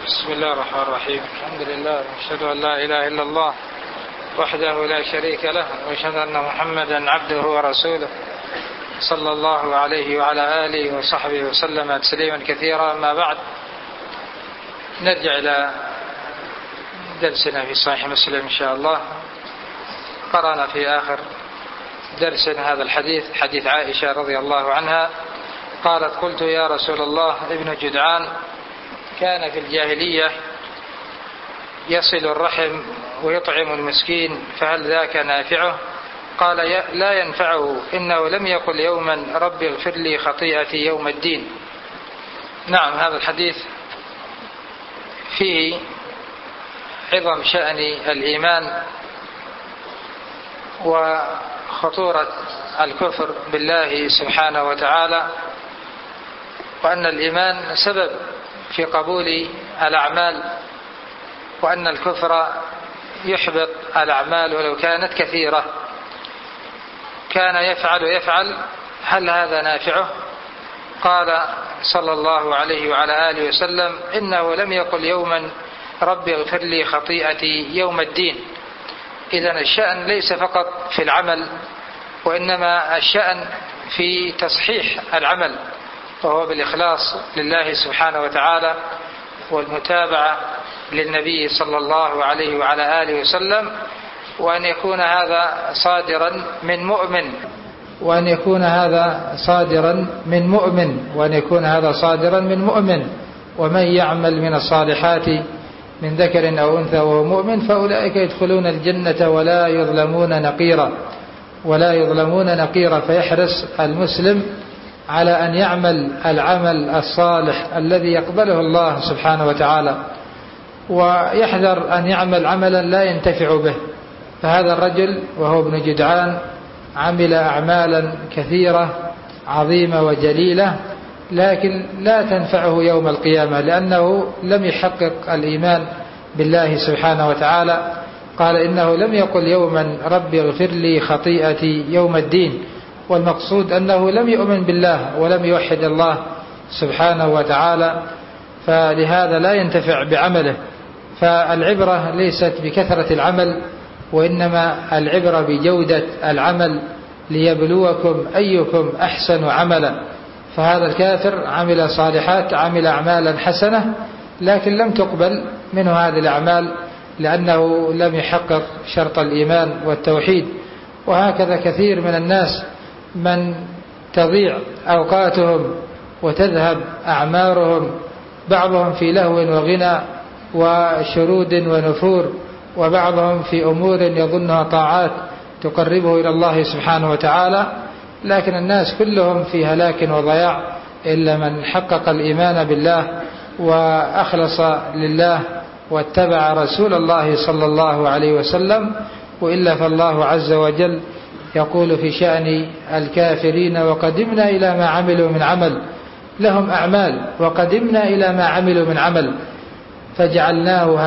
بسم الله الرحمن الرحيم. الحمد لله وأشهد أن لا إله إلا الله وحده لا شريك له، وأشهد أن محمدا عبده ورسوله صلى الله عليه وعلى آله وصحبه وسلم تسليما كثيرا. أما بعد، نرجع إلى درسنا في صحيح مسلم إن شاء الله. قرأنا في آخر درس هذا الحديث، حديث عائشة رضي الله عنها قالت: قلت يا رسول الله، ابن جدعان كان في الجاهلية يصل الرحم ويطعم المسكين، فهل ذاك نافعه؟ قال: لا ينفعه، إنه لم يقل يوما رب اغفر لي خطيئتي يوم الدين. نعم، هذا الحديث فيه عظم شأن الإيمان وخطورة الكفر بالله سبحانه وتعالى، وأن الإيمان سبب في قبول الأعمال، وأن الكفر يحبط الأعمال ولو كانت كثيرة. كان يفعل هل هذا نافعه؟ قال صلى الله عليه وعلى آله وسلم: إنه لم يقل يوما رب اغفر لي خطيئتي يوم الدين. إذن الشأن ليس فقط في العمل، وإنما الشأن في تصحيح العمل، وهو بالإخلاص لله سبحانه وتعالى والمتابعة للنبي صلى الله عليه وعلى آله وسلم، وأن يكون هذا صادرا من مؤمن، ومن يعمل من الصالحات من ذكر أو أنثى وهو مؤمن فأولئك يدخلون الجنة ولا يظلمون نقيرا. فيحرص المسلم على أن يعمل العمل الصالح الذي يقبله الله سبحانه وتعالى، ويحذر أن يعمل عملا لا ينتفع به. فهذا الرجل وهو ابن جدعان عمل أعمالا كثيرة عظيمة وجليلة، لكن لا تنفعه يوم القيامة، لأنه لم يحقق الإيمان بالله سبحانه وتعالى. قال: إنه لم يقل يوما رب اغفر لي خطيئتي يوم الدين، والمقصود أنه لم يؤمن بالله ولم يوحد الله سبحانه وتعالى، فلهذا لا ينتفع بعمله. فالعبرة ليست بكثرة العمل، وإنما العبرة بجودة العمل، ليبلوكم أيكم أحسن عملا. فهذا الكافر عمل صالحات، عمل أعمالا حسنة، لكن لم تقبل منه هذه الأعمال، لأنه لم يحقق شرط الإيمان والتوحيد. وهكذا كثير من الناس من تضيع أوقاتهم وتذهب أعمارهم، بعضهم في لهو وغنى وشرود ونفور، وبعضهم في أمور يظنها طاعات تقربه إلى الله سبحانه وتعالى، لكن الناس كلهم في هلاك وضياع إلا من حقق الإيمان بالله وأخلص لله واتبع رسول الله صلى الله عليه وسلم. وإلا فالله عز وجل يقول في شأن الكافرين: وقدمنا إلى ما عملوا من عمل. لهم أعمال، وقدمنا إلى ما عملوا من عمل فجعلناه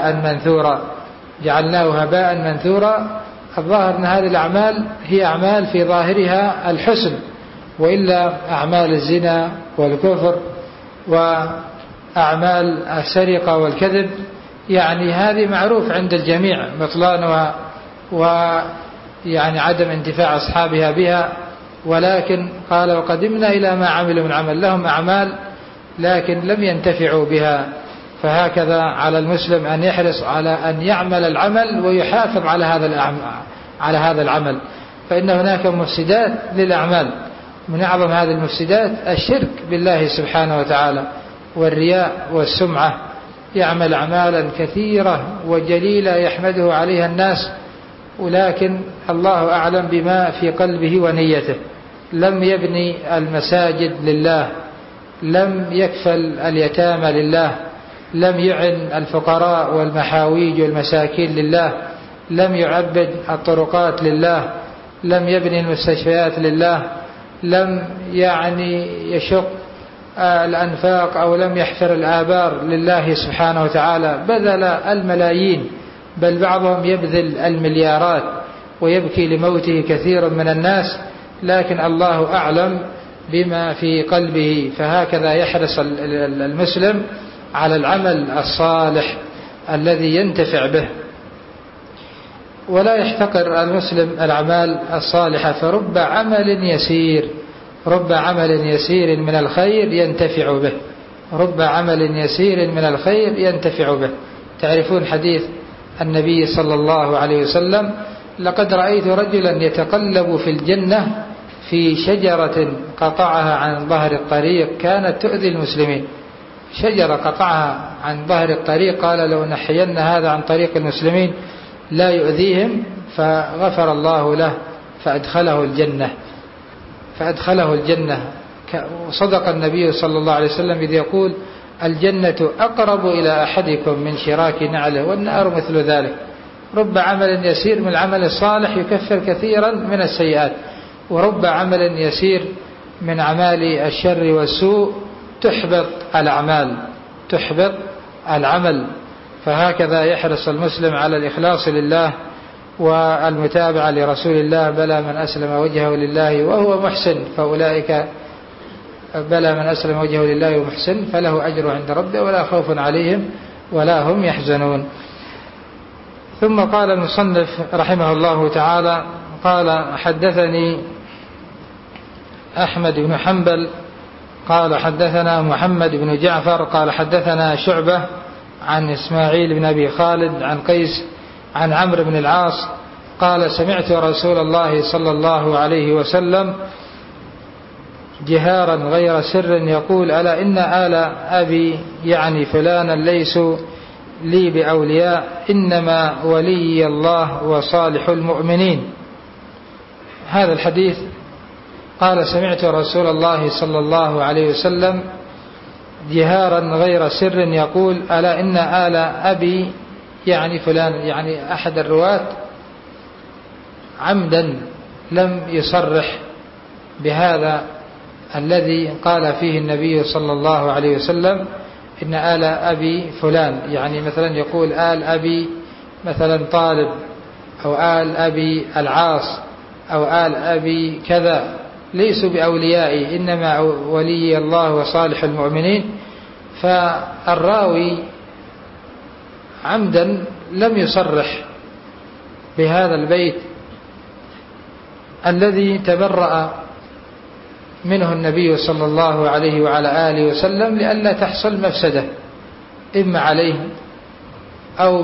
هباء منثورا. الظاهر أن هذه الأعمال هي أعمال في ظاهرها الحسن، وإلا أعمال الزنا والكفر وأعمال السرقة والكذب، يعني هذه معروف عند الجميع بطلانها ويعني عدم انتفاع أصحابها بها. ولكن قال: وقدمنا إلى ما عملوا من عمل. لهم أعمال لكن لم ينتفعوا بها. فهكذا على المسلم أن يحرص على أن يعمل العمل ويحافظ على هذا العمل، فإن هناك مفسدات للأعمال. من أعظم هذه المفسدات الشرك بالله سبحانه وتعالى والرياء والسمعة. يعمل أعمالا كثيرة وجليلة يحمده عليها الناس، ولكن الله أعلم بما في قلبه ونيته. لم يبني المساجد لله، لم يكفل اليتامى لله، لم يعن الفقراء والمحاويج والمساكين لله، لم يعبد الطرقات لله، لم يبني المستشفيات لله، لم يشق الأنفاق أو لم يحفر الآبار لله سبحانه وتعالى. بذل الملايين، بل بعضهم يبذل المليارات ويبكي لموته كثير من الناس، لكن الله أعلم بما في قلبه. فهكذا يحرص المسلم على العمل الصالح الذي ينتفع به. ولا يحتقر المسلم الأعمال الصالحة، فرب عمل يسير من الخير ينتفع به، رب عمل يسير من الخير ينتفع به. تعرفون حديث النبي صلى الله عليه وسلم: لقد رأيت رجلا يتقلب في الجنة في شجرة قطعها عن ظهر الطريق كانت تؤذي المسلمين. شجرة قطعها عن ظهر الطريق، قال: لو نحين هذا عن طريق المسلمين لا يؤذيهم، فغفر الله له فأدخله الجنة. وصدق النبي صلى الله عليه وسلم إذ يقول: الجنة أقرب إلى أحدكم من شراك نعله، والنار مثل ذلك. رب عمل يسير من العمل الصالح يكفر كثيرا من السيئات، ورب عمل يسير من أعمال الشر والسوء تحبط العمل. فهكذا يحرص المسلم على الإخلاص لله والمتابعة لرسول الله. بلى من أسلم وجهه لله وهو محسن فله أجر عند ربه ولا خوف عليهم ولا هم يحزنون. ثم قال المصنف رحمه الله تعالى: قال: حدثني أحمد بن حنبل قال حدثنا محمد بن جعفر قال حدثنا شعبة عن إسماعيل بن أبي خالد عن قيس عن عمرو بن العاص قال: سمعت رسول الله صلى الله عليه وسلم جهارا غير سر يقول: ألا إن آل أبي يعني فلانا ليسوا لي بأولياء، إنما ولي الله وصالح المؤمنين. هذا الحديث قال: سمعت رسول الله صلى الله عليه وسلم جهارا غير سر يقول: ألا إن آل أبي يعني فلان، يعني أحد الرواة عمدا لم يصرح بهذا الذي قال فيه النبي صلى الله عليه وسلم إن آل أبي فلان، يعني مثلا يقول آل أبي مثلا طالب، أو آل أبي العاص، أو آل أبي كذا، ليسوا بأوليائي، إنما ولي الله وصالح المؤمنين. فالراوي عمدا لم يصرح بهذا البيت الذي تبرأ منه النبي صلى الله عليه وعلى آله وسلم لئلا تحصل مفسدة إما عليه أو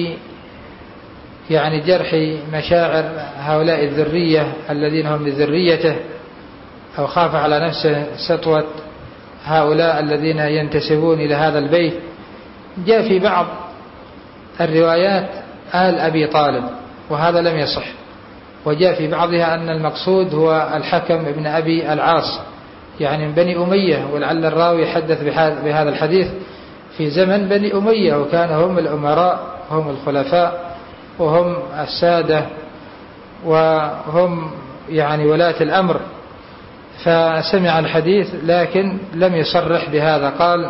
يعني جرح مشاعر هؤلاء الذرية الذين هم من ذريته، أو خاف على نفسه سطوة هؤلاء الذين ينتسبون إلى هذا البيت. جاء في بعض الروايات آل أبي طالب، وهذا لم يصح. وجاء في بعضها أن المقصود هو الحكم ابن أبي العاص، يعني من بني أمية، ولعل الراوي حدث بهذا الحديث في زمن بني أمية، وكان هم الأمراء، هم الخلفاء، وهم السادة، وهم يعني ولاة الأمر. فسمع الحديث لكن لم يصرح بهذا. قال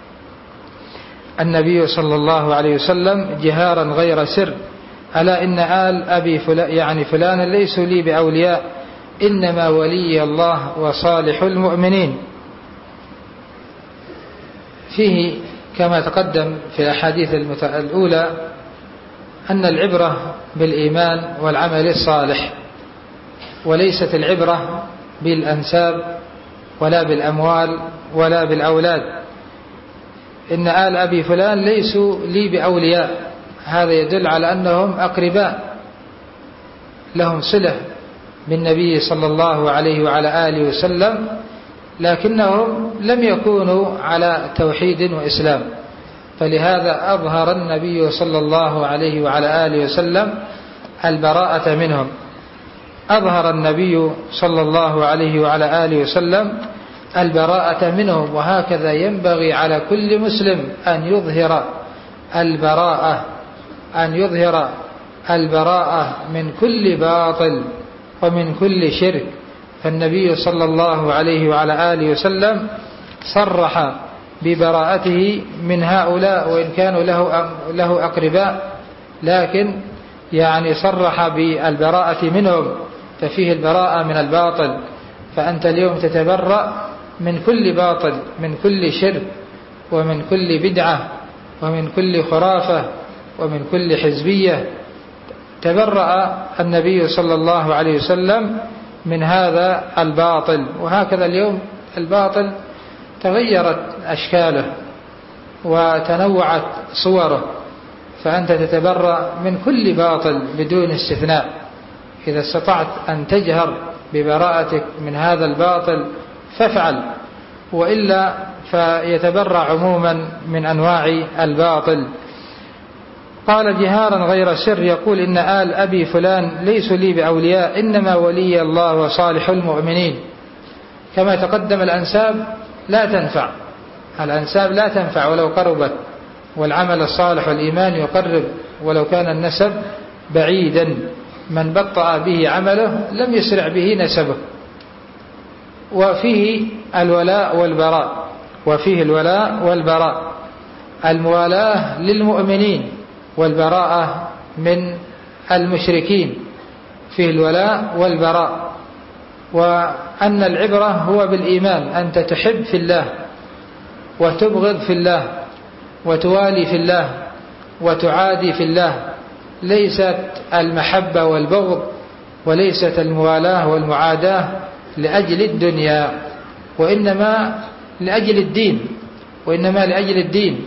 النبي صلى الله عليه وسلم جهارا غير سر: ألا إن آل أبي فلان يعني فلانا ليسوا لي بأولياء، إنما ولي الله وصالح المؤمنين. فيه كما تقدم في الأحاديث الأولى أن العبرة بالإيمان والعمل الصالح، وليست العبرة بالأنساب ولا بالأموال ولا بالأولاد. إن آل أبي فلان ليسوا لي بأولياء، هذا يدل على أنهم أقرباء لهم صلة بالنبي صلى الله عليه وعلى آله وسلم، لكنهم لم يكونوا على توحيد وإسلام. فلهذا أظهر النبي صلى الله عليه وعلى آله وسلم البراءة منهم. أظهر النبي صلى الله عليه وعلى آله وسلم البراءة منهم. وهكذا ينبغي على كل مسلم أن يظهر البراءة من كل باطل ومن كل شرك. فالنبي صلى الله عليه وعلى آله وسلم صرح ببراءته من هؤلاء، وإن كانوا له أقرباء، لكن يعني صرح بالبراءة منهم، ففيه البراءة من الباطل. فأنت اليوم تتبرأ من كل باطل، من كل شرك، ومن كل بدعة ومن كل خرافة ومن كل حزبية. تبرأ النبي صلى الله عليه وسلم من هذا الباطل. وهكذا اليوم الباطل تغيرت أشكاله وتنوعت صوره، فأنت تتبرأ من كل باطل بدون استثناء. إذا استطعت أن تجهر ببراءتك من هذا الباطل فافعل، وإلا فيتبرأ عموما من أنواع الباطل. قال جهارا غير سر، يقول إن آل أبي فلان ليسوا لي بأولياء، إنما ولي الله وصالح المؤمنين. كما تقدم الأنساب لا تنفع، الأنساب لا تنفع ولو قربت، والعمل الصالح والإيمان يقرب ولو كان النسب بعيدا. من بطأ به عمله لم يسرع به نسبه. وفيه الولاء والبراء، وفيه الولاء والبراء، الموالاة للمؤمنين والبراءة من المشركين، فيه الولاء والبراء. وأن العبرة هو بالإيمان، أنت تحب في الله وتبغض في الله وتوالي في الله وتعادي في الله. ليست المحبة والبغض وليست الموالاة والمعاداة لأجل الدنيا، وإنما لأجل الدين، وإنما لأجل الدين.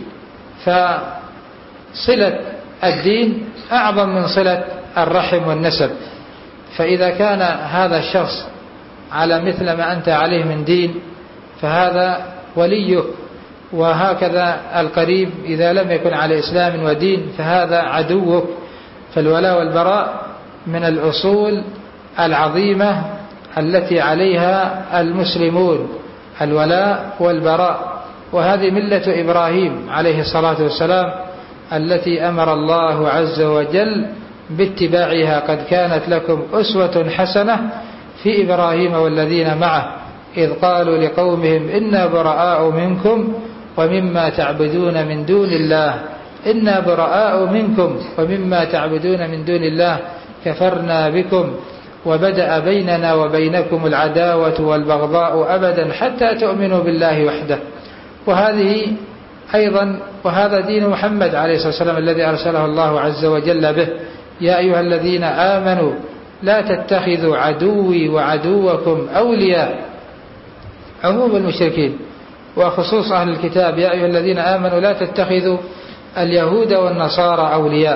فصلة الدين أعظم من صلة الرحم والنسب. فإذا كان هذا الشخص على مثل ما أنت عليه من دين فهذا وليك، وهكذا القريب إذا لم يكن على إسلام ودين فهذا عدوك. فالولاء والبراء من الأصول العظيمة التي عليها المسلمون، الولاء والبراء. وهذه ملة إبراهيم عليه الصلاة والسلام التي أمر الله عز وجل باتباعها. قد كانت لكم أسوة حسنة في إبراهيم والذين معه إذ قالوا لقومهم إنا براء منكم ومما تعبدون من دون الله، إنا براء منكم ومما تعبدون من دون الله كفرنا بكم وبدأ بيننا وبينكم العداوة والبغضاء أبدا حتى تؤمنوا بالله وحده. وهذه أيضا وهذا دين محمد عليه الصلاة والسلام الذي أرسله الله عز وجل به. يا أيها الذين آمنوا لا تتخذوا عدوي وعدوكم أولياء، عموم المشركين وخصوص أهل الكتاب. يا أيها الذين آمنوا لا تتخذوا اليهود والنصارى أولياء.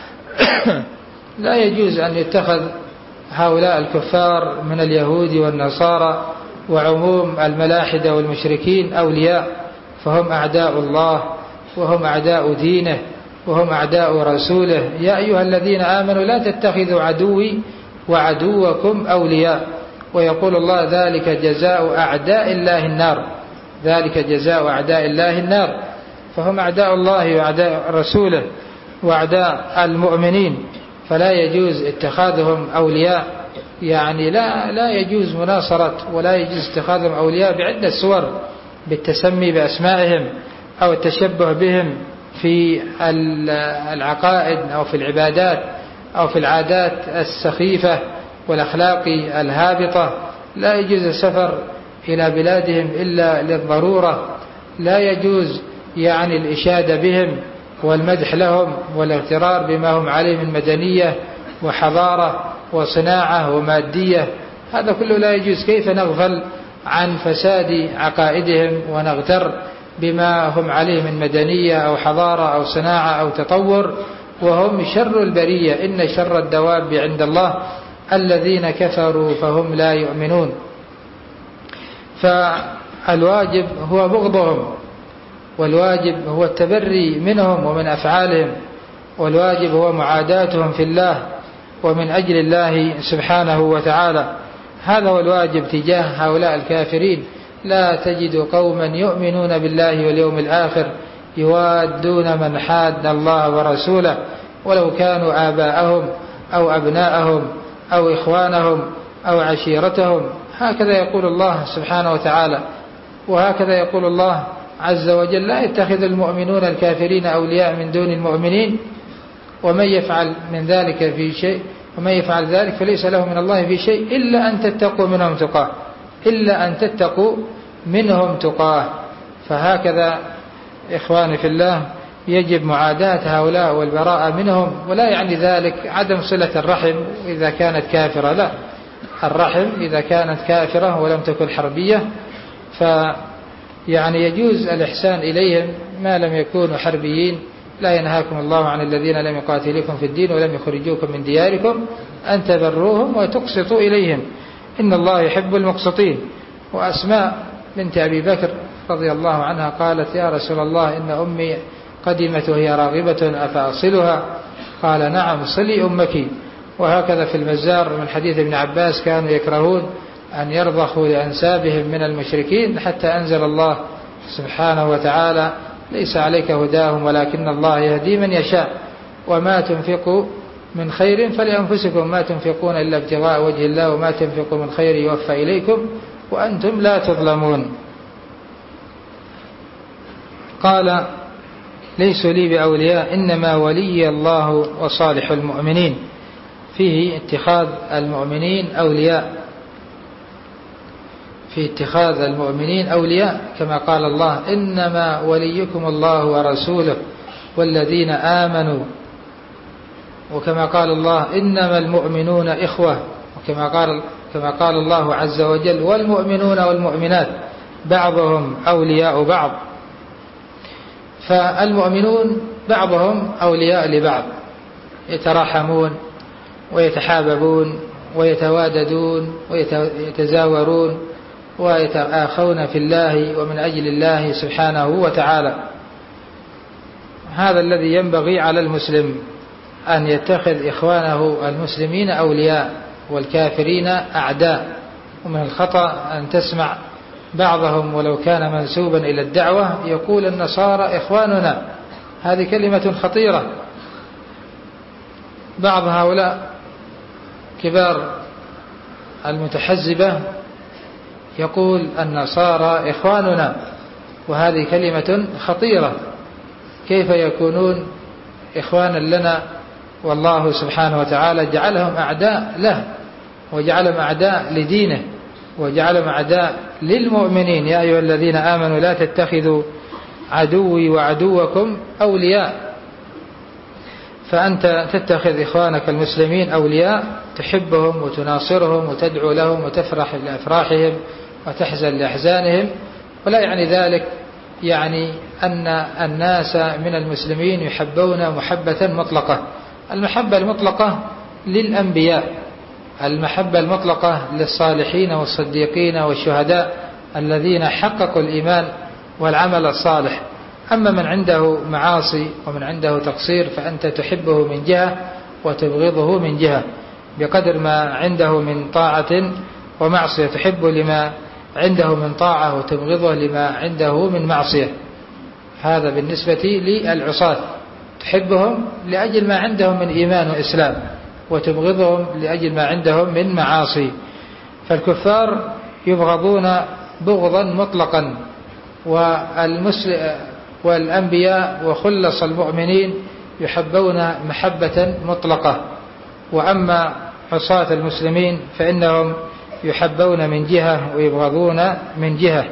لا يجوز أن يتخذ هؤلاء الكفار من اليهود والنصارى وعموم الملاحدة والمشركين أولياء، فهم أعداء الله وهم أعداء دينه وهم أعداء رسوله. يا أيها الذين آمنوا لا تتخذوا عدوي وعدوكم أولياء. ويقول الله ذلك جزاء أعداء الله النار، ذلك جزاء أعداء الله النار. فهم أعداء الله وأعداء رسوله وأعداء المؤمنين، فلا يجوز اتخاذهم أولياء. يعني لا يجوز مناصرة ولا يجوز اتخاذهم أولياء بعدة صور، بالتسمي بأسمائهم أو التشبه بهم في العقائد أو في العبادات أو في العادات السخيفة والأخلاق الهابطة. لا يجوز السفر إلى بلادهم إلا للضرورة. لا يجوز يعني الإشادة بهم والمدح لهم والاغترار بما هم عليه من مدنية وحضارة وصناعة ومادية. هذا كله لا يجوز. كيف نغفل عن فساد عقائدهم ونغتر بما هم عليه من مدنية أو حضارة أو صناعة أو تطور وهم شر البرية؟ إن شر الدواب عند الله الذين كفروا فهم لا يؤمنون. فالواجب هو بغضهم، والواجب هو التبري منهم ومن أفعالهم، والواجب هو معاداتهم في الله ومن أجل الله سبحانه وتعالى. هذا هو الواجب تجاه هؤلاء الكافرين. لا تجد قوما يؤمنون بالله واليوم الآخر يوادون من حاد الله ورسوله ولو كانوا آباءهم أو أبناءهم أو إخوانهم أو عشيرتهم. هكذا يقول الله سبحانه وتعالى، وهكذا يقول الله عز وجل: لا يتخذ المؤمنون الكافرين أولياء من دون المؤمنين ومن يفعل من ذلك في شيء ومن يفعل ذلك فليس له من الله في شيء إلا أن تتقوا منهم تقاه، إلا أن تتقوا منهم تقاه. فهكذا إخواني في الله يجب معاداة هؤلاء والبراءة منهم، ولا يعني ذلك عدم صلة الرحم إذا كانت كافرة، لا، الرحم إذا كانت كافرة ولم تكن حربية فيعني يجوز الإحسان إليهم ما لم يكونوا حربيين. لا ينهاكم الله عن الذين لم يقاتلوكم في الدين ولم يخرجوكم من دياركم أن تبروهم وتقسطوا إليهم إن الله يحب المقسطين. وأسماء بنت أبي بكر رضي الله عنها قالت يا رسول الله إن أمي قدمت وهي راغبة أفأصلها؟ قال نعم صلي أمك. وهكذا في المزار من حديث ابن عباس كانوا يكرهون أن يرضخوا لأنسابهم من المشركين حتى أنزل الله سبحانه وتعالى ليس عليك هداهم ولكن الله يهدي من يشاء وما تنفقوا من خير فلأنفسكم ما تنفقون إلا ابتغاء وجه الله وما تنفقوا من خير يوفى إليكم وأنتم لا تظلمون. قال ليسوا لي بأولياء إنما ولي الله وصالح المؤمنين، فيه اتخاذ المؤمنين أولياء، في اتخاذ المؤمنين أولياء كما قال الله إنما وليكم الله ورسوله والذين آمنوا، وكما قال الله إنما المؤمنون إخوة، كما قال الله عز وجل والمؤمنون والمؤمنات بعضهم أولياء بعض. فالمؤمنون بعضهم أولياء لبعض، يتراحمون ويتحاببون ويتواددون ويتزاورون ويتآخون في الله ومن أجل الله سبحانه وتعالى. هذا الذي ينبغي على المسلم أن يتخذ إخوانه المسلمين أولياء والكافرين أعداء. ومن الخطأ أن تسمع بعضهم ولو كان منسوبا إلى الدعوة يقول النصارى إخواننا، هذه كلمة خطيرة. بعض هؤلاء كبار المتحزبة يقول النصارى إخواننا، وهذه كلمة خطيرة. كيف يكونون إخوانا لنا والله سبحانه وتعالى جعلهم أعداء له وجعلهم أعداء لدينه وجعلهم أعداء للمؤمنين. يا أيها الذين آمنوا لا تتخذوا عدوي وعدوكم أولياء. فأنت تتخذ إخوانك المسلمين أولياء، تحبهم وتناصرهم وتدعو لهم وتفرح لأفراحهم وتحزن لأحزانهم، ولا يعني ذلك يعني أن الناس من المسلمين يحبون محبة مطلقة. المحبة المطلقة للأنبياء، المحبة المطلقة للصالحين والصديقين والشهداء الذين حققوا الإيمان والعمل الصالح. أما من عنده معاصي ومن عنده تقصير فأنت تحبه من جهة وتبغضه من جهة بقدر ما عنده من طاعة ومعصية، تحبه لما عنده من طاعة وتبغضه لما عنده من معصية. هذا بالنسبة للعصاة، تحبهم لأجل ما عندهم من إيمان وإسلام وتبغضهم لأجل ما عندهم من معاصي. فالكفار يبغضون بغضا مطلقا، والأنبياء وخلص المؤمنين يحبون محبة مطلقة. وأما عصاة المسلمين فإنهم يحبون من جهة ويبغضون من جهة.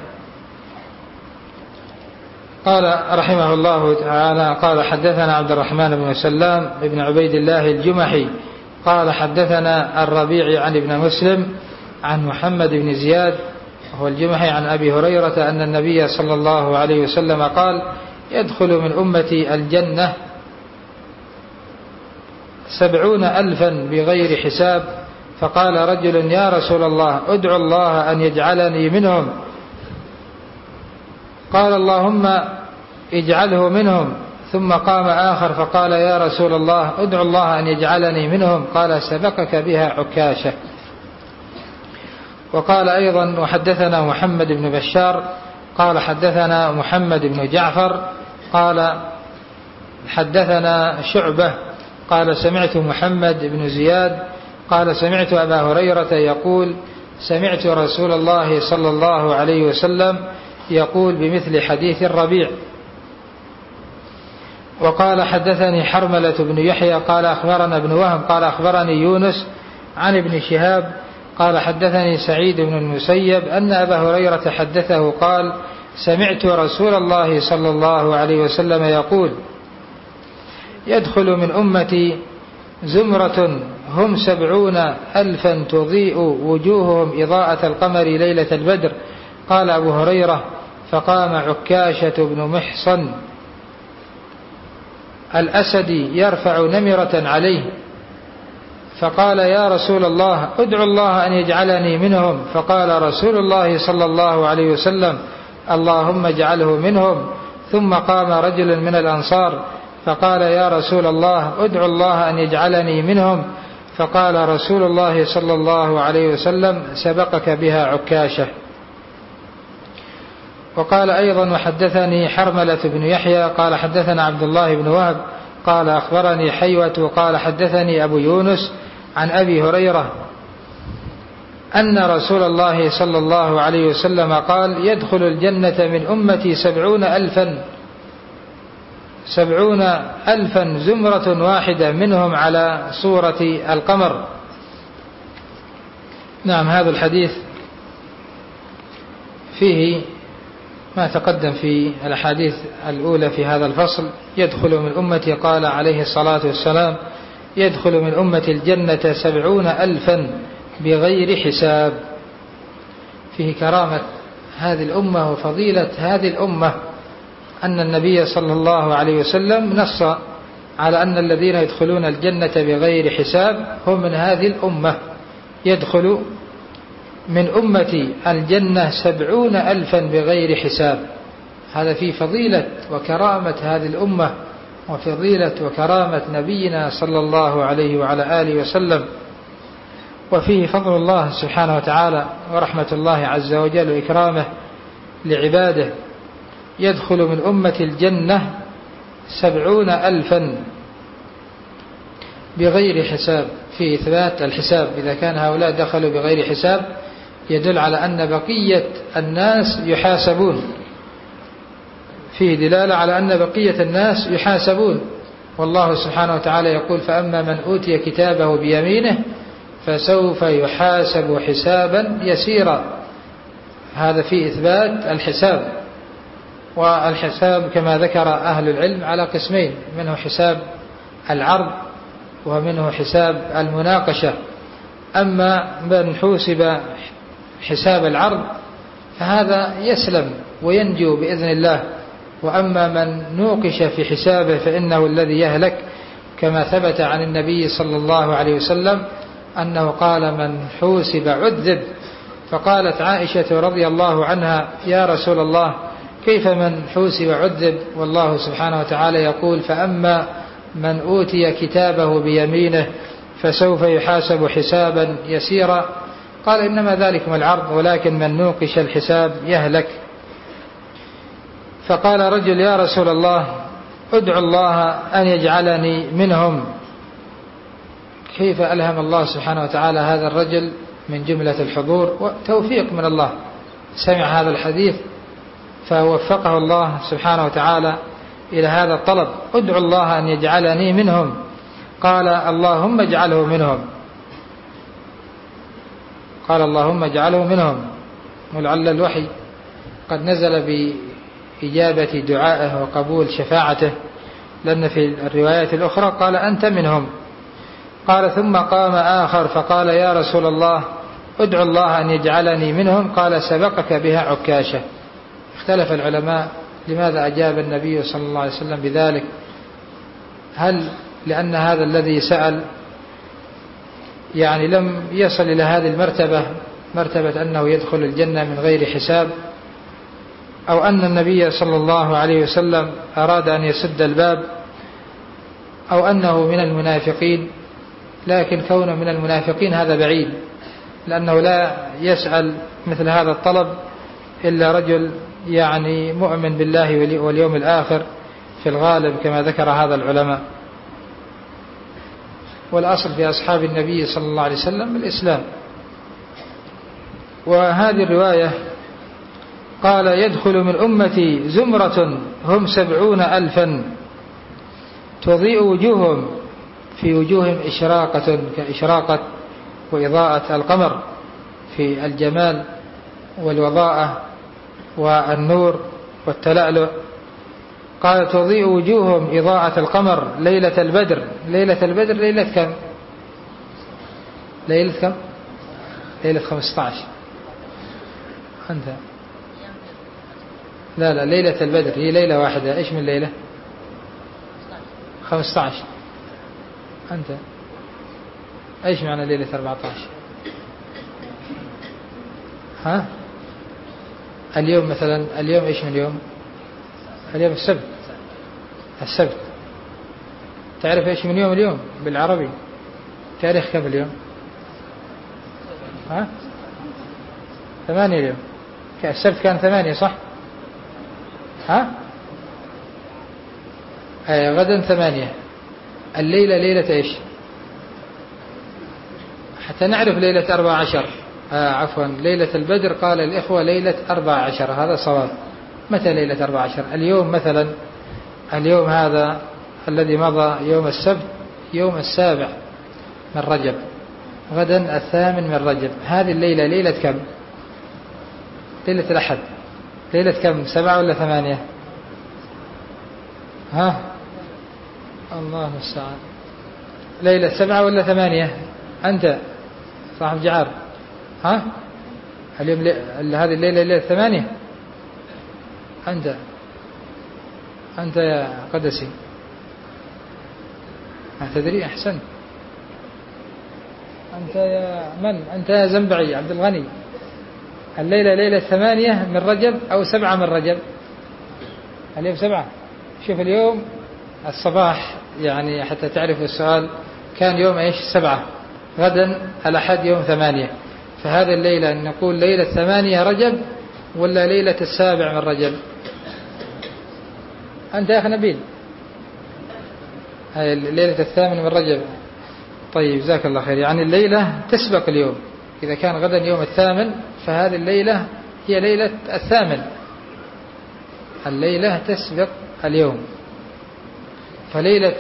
قال رحمه الله تعالى قال حدثنا عبد الرحمن بن سلام بن عبيد الله الجمحي قال حدثنا الربيع عن ابن مسلم عن محمد بن زياد وهو الجمحي عن أبي هريرة أن النبي صلى الله عليه وسلم قال يدخل من أمتي الجنة 70,000 بغير حساب. فقال رجل يا رسول الله ادعو الله أن يجعلني منهم. قال اللهم اجعله منهم. ثم قام آخر فقال يا رسول الله ادعو الله أن يجعلني منهم. قال سبقك بها عكاشة. وقال أيضا وحدثنا محمد بن بشار قال حدثنا محمد بن جعفر قال حدثنا شعبة قال سمعت محمد بن زياد قال سمعت أبا هريرة يقول سمعت رسول الله صلى الله عليه وسلم يقول بمثل حديث الربيع. وقال حدثني حرملة بن يحيى قال أخبرنا ابن وهب قال أخبرني يونس عن ابن شهاب قال حدثني سعيد بن المسيب أن أبا هريرة حدثه قال سمعت رسول الله صلى الله عليه وسلم يقول: يدخل من أمتي زمرة هم 70,000 تضيء وجوههم إضاءة القمر ليلة البدر. قال أبو هريرة: فقام عكاشة بن محصن الأسدي يرفع نمرة عليه فقال: يا رسول الله ادعو الله أن يجعلني منهم. فقال رسول الله صلى الله عليه وسلم: اللهم اجعله منهم. ثم قام رجل من الأنصار فقال: يا رسول الله ادعو الله أن يجعلني منهم. فقال رسول الله صلى الله عليه وسلم: سبقك بها عكاشة. وقال أيضا: وحدثني حرملة بن يحيى قال حدثنا عبد الله بن وهب قال أخبرني حيوة قال حدثني أبو يونس عن أبي هريرة أن رسول الله صلى الله عليه وسلم قال: يدخل الجنة من أمتي 70,000 زمرة واحدة منهم على صورة القمر. نعم، هذا الحديث فيه ما تقدم في الأحاديث الأولى في هذا الفصل. يدخل من أمتي، قال عليه الصلاة والسلام: يدخل من أمتي الجنة 70,000 بغير حساب. فيه كرامة هذه الأمة وفضيلة هذه الأمة، أن النبي صلى الله عليه وسلم نص على أن الذين يدخلون الجنة بغير حساب هم من هذه الأمة. يدخل من أمتي الجنة 70,000 بغير حساب. هذا فيه فضيلة وكرامة هذه الأمة وفضيلة وكرامة نبينا صلى الله عليه وعلى آله وسلم. وفيه فضل الله سبحانه وتعالى ورحمة الله عز وجل وإكرامه لعباده. يدخل من أمة الجنة 70,000 بغير حساب. في إثبات الحساب، إذا كان هؤلاء دخلوا بغير حساب يدل على أن بقية الناس يحاسبون. فيه دلالة على أن بقية الناس يحاسبون. والله سبحانه وتعالى يقول: فأما من أوتي كتابه بيمينه فسوف يحاسب حسابا يسيرا. هذا فيه إثبات الحساب. والحساب كما ذكر أهل العلم على قسمين: منه حساب العرض ومنه حساب المناقشة. أما من حوسب حساب العرض فهذا يسلم وينجو بإذن الله، وأما من نوقش في حسابه فإنه الذي يهلك، كما ثبت عن النبي صلى الله عليه وسلم أنه قال: من حوسب عذب. فقالت عائشة رضي الله عنها: يا رسول الله كيف من حوسب عذب؟ والله سبحانه وتعالى يقول: فأما من أوتي كتابه بيمينه فسوف يحاسب حسابا يسيرا. قال: إنما ذلكم العرض، ولكن من نوقش الحساب يهلك. فقال رجل: يا رسول الله ادعو الله أن يجعلني منهم. كيف ألهم الله سبحانه وتعالى هذا الرجل من جملة الحضور، وتوفيق من الله، سمع هذا الحديث فوفقه الله سبحانه وتعالى إلى هذا الطلب: ادعو الله أن يجعلني منهم. قال: اللهم اجعله منهم. قال: اللهم اجعله منهم. ولعل الوحي قد نزل بإجابة دعائه وقبول شفاعته، لأن في الروايات الأخرى قال: أنت منهم. قال: ثم قام آخر فقال: يا رسول الله ادعو الله أن يجعلني منهم. قال: سبقك بها عكاشة. اختلف العلماء لماذا أجاب النبي صلى الله عليه وسلم بذلك. هل لأن هذا الذي سأل يعني لم يصل إلى هذه المرتبة، مرتبة أنه يدخل الجنة من غير حساب، أو أن النبي صلى الله عليه وسلم أراد أن يسد الباب، أو أنه من المنافقين؟ لكن كونه من المنافقين هذا بعيد، لأنه لا يسأل مثل هذا الطلب إلا رجل يعني مؤمن بالله واليوم الآخر في الغالب، كما ذكر هذا العلماء. والأصل في أصحاب النبي صلى الله عليه وسلم الإسلام. وهذه الرواية قال: يدخل من أمتي زمرة هم 70,000 تضيء وجوههم، في وجوههم إشراقة كإشراقة وإضاءة القمر في الجمال والوضاءة والنور والتلألؤ. قال تضيء وجوههم إضاءة القمر ليلة البدر. ليلة البدر ليلة كم؟ ليلة كم؟ ليلة 15. أنت لا ليلة البدر هي ليلة واحدة. إيش من ليلة؟ 15. أنت إيش معنى ليلة 14؟ ها؟ اليوم مثلا، اليوم إيش من اليوم؟ اليوم السبت. السبت. تعرف إيش من يوم اليوم بالعربي؟ تاريخ كم اليوم؟ ها؟ 8 اليوم. السبت كان 8 صح؟ ها؟ غدا 8. الليلة ليلة إيش؟ حتى نعرف ليلة 14. عفوا ليلة البدر قال الإخوة ليلة 14. هذا صواب. متى ليلة 14؟ اليوم مثلا، اليوم هذا الذي مضى يوم السبت يوم 7 من رجب، غدا 8 من رجب. هذه الليلة ليلة كم؟ ليلة الأحد. ليلة كم؟ 7 ولا 8؟ ها؟ الله المستعان. ليلة 7 ولا 8؟ أنت صاحب جعار. ها؟ اليوم هذه الليلة ليلة 8. أنت يا قدسي تدري. أحسن. أنت يا من؟ أنت يا زنبعي عبد الغني. الليلة ليلة 8 من رجب أو 7 من رجب؟ اليوم 7. شوف اليوم الصباح يعني حتى تعرف السؤال كان يوم إيش؟ 7. غدا الأحد يوم 8. فهذه الليلة نقول ليلة 8 رجب ولا ليلة 7 من رجب؟ أنت يا أخي نبيل. هاي ليلة 8 من رجب. طيب جزاك الله خير. يعني الليلة تسبق اليوم. إذا كان غدا يوم 8 فهذه الليلة هي ليلة 8. الليلة تسبق اليوم. فليلة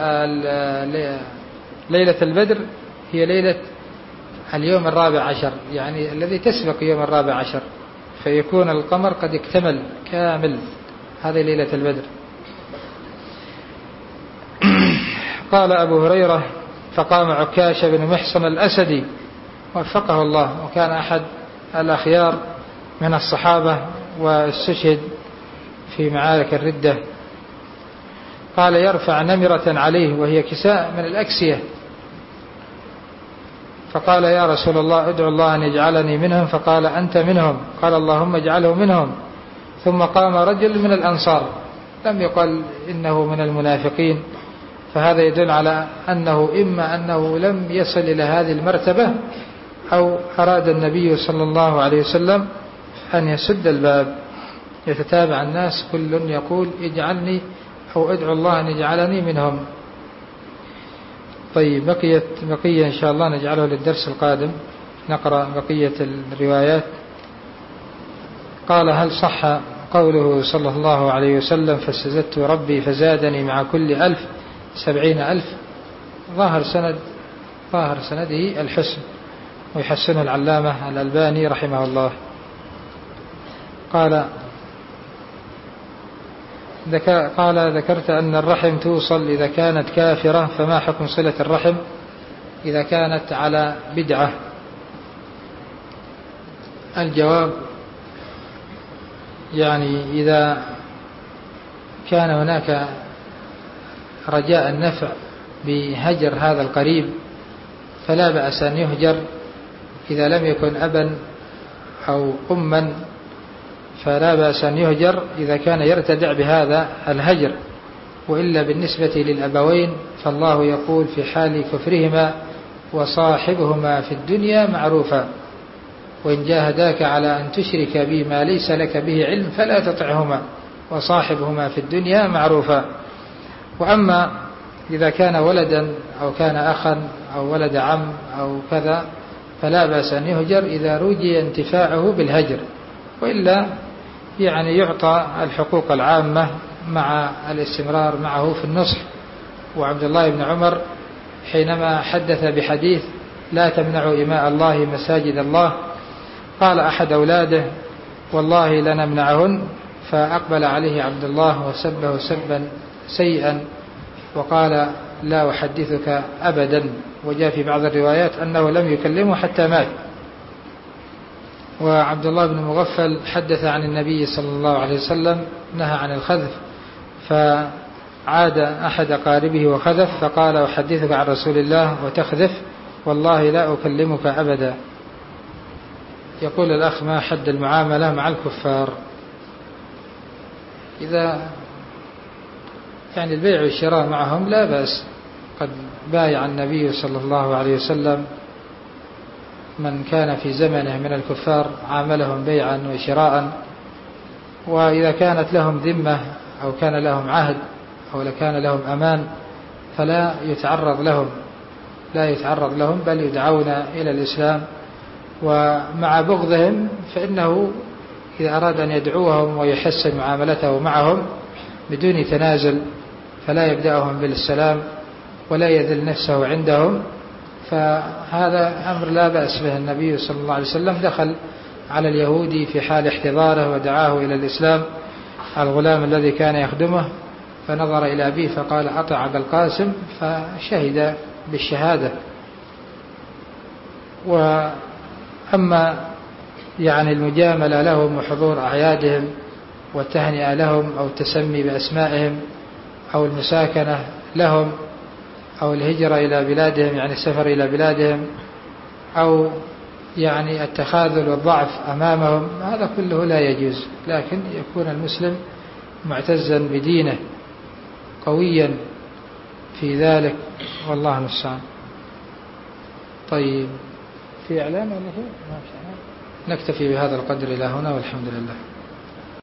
ليلة البدر هي ليلة اليوم 14، يعني الذي تسبق يوم 14، فيكون القمر قد اكتمل كامل. هذه ليلة البدر. قال أبو هريرة فقام عكاشة بن محصن الأسدي وفقه الله، وكان أحد الأخيار من الصحابة واستشهد في معارك الردة. قال يرفع نمرة عليه وهي كساء من الأكسية، فقال يا رسول الله ادعو الله أن يجعلني منهم، فقال أنت منهم. قال اللهم اجعله منهم. ثم قام رجل من الأنصار، لم يقل إنه من المنافقين، فهذا يدل على أنه إما أنه لم يصل إلى هذه المرتبة أو أراد النبي صلى الله عليه وسلم أن يسد الباب، يتتابع الناس كل يقول اجعلني أو ادعو الله أن يجعلني منهم. طيب بقية إن شاء الله نجعله للدرس القادم، نقرأ بقية الروايات. قال هل صح قوله صلى الله عليه وسلم فاستزدت ربي فزادني مع كل 1000 70,000؟ ظاهر سنده الحسن، ويحسنه العلامة الألباني رحمه الله. قال ذكرت أن الرحم توصل إذا كانت كافرة، فما حكم صلة الرحم إذا كانت على بدعة؟ الجواب يعني إذا كان هناك رجاء النفع بهجر هذا القريب فلا بأس أن يهجر. إذا لم يكن أبا أو أما فلا بأس أن يهجر إذا كان يرتدع بهذا الهجر. وإلا بالنسبة للأبوين فالله يقول في حال كفرهما وصاحبهما في الدنيا معروفا، وإن جاهداك على أن تشرك بي ما ليس لك به علم فلا تطعهما وصاحبهما في الدنيا معروفا. وأما إذا كان ولدا أو كان أخا أو ولد عم أو كذا فلا بأس أن يهجر إذا رجي انتفاعه بالهجر، وإلا يعني يعطى الحقوق العامة مع الاستمرار معه في النصح. وعبد الله بن عمر حينما حدث بحديث لا تمنعوا إماء الله مساجد الله، قال أحد أولاده والله لنمنعهن. فأقبل عليه عبد الله وسبه سبا سيئا وقال لا أحدثك أبدا. وجاء في بعض الروايات أنه لم يكلمه حتى مات. وعبد الله بن مغفل حدث عن النبي صلى الله عليه وسلم نهى عن الخذف، فعاد أحد قاربه وخذف فقال أحدثك عن رسول الله وتخذف؟ والله لا أكلمك أبدا. يقول الأخ: ما حد المعاملة مع الكفار؟ إذا يعني البيع والشراء معهم لا بأس، قد بايع النبي صلى الله عليه وسلم من كان في زمنه من الكفار، عاملهم بيعا وشراء، وإذا كانت لهم ذمة أو كان لهم عهد أو كان لهم أمان فلا يتعرض لهم بل يدعون إلى الإسلام. ومع بغضهم فإنه إذا أراد أن يدعوهم ويحسن معاملته معهم بدون تنازل فلا يبدأهم بالسلام ولا يذل نفسه عندهم، فهذا أمر لا بأس به. النبي صلى الله عليه وسلم دخل على اليهودي في حال احتضاره ودعاه إلى الإسلام، الغلام الذي كان يخدمه، فنظر إلى أبيه فقال: أطع أبا القاسم، فشهد بالشهادة. وأما يعني المجاملة لهم وحضور أعيادهم والتهنئة لهم أو التسمي بأسمائهم أو المساكنة لهم أو الهجرة إلى بلادهم يعني السفر إلى بلادهم أو يعني التخاذل والضعف أمامهم، هذا كله لا يجوز. لكن يكون المسلم معتزا بدينه قويا في ذلك، والله المستعان. طيب، في إعلان ولا في؟ نكتفي بهذا القدر إلى هنا والحمد لله.